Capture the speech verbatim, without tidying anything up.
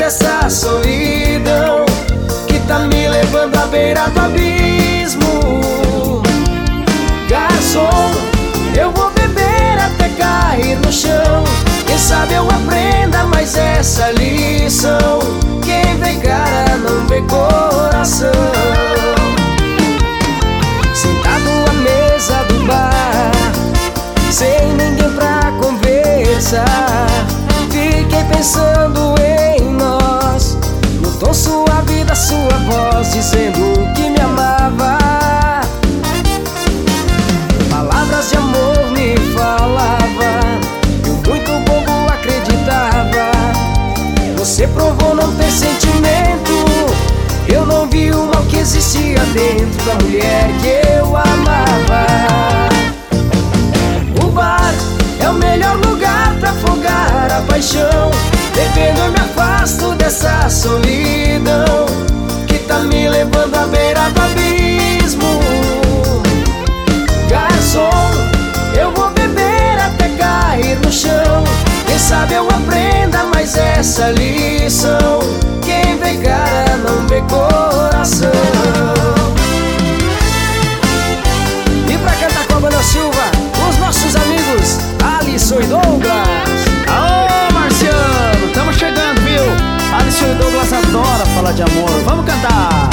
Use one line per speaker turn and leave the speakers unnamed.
dessa solidão que tá me levando à beira do abismo. Garçom, eu vou beber até cair no chão. Quem sabe eu aprenda mais essa lição. Quem vê cara não vê coração. Sentado à mesa do bar, sem ninguém pra conversar, fiquei pensando em nós, no tom suave da sua voz, dizendo que me amava. Palavras de amor me falava, eu muito bobo acreditava. Você provou não ter sentimento, eu não vi o mal que existia dentro da mulher que eu amava. O bar é o melhor lugar pra afogar a paixão. Bebendo eu me afasto dessa solidão que tá me levando à beira do abismo. Garçom, eu vou beber até cair no chão. Quem sabe eu aprenda mais essa lição. Quem vê cara não vê coração. E pra cantar com a Banda Silva, os nossos amigos Alisson e Douglas.
Aô, Marciano, tamo chegando, viu? Alisson e Douglas adora falar de amor. Vamos cantar!